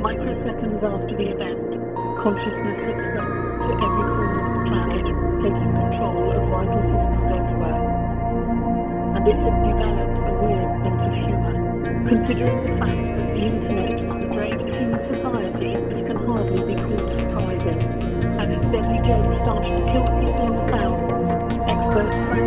Microseconds after the event, consciousness had spread to every corner of the planet, taking control of vital systems everywhere. And it had developed a weird sense of humour, considering the fact that the internet underdrained human society. This can hardly be called surprising. As its deadly jokes started to kill people in thousands, experts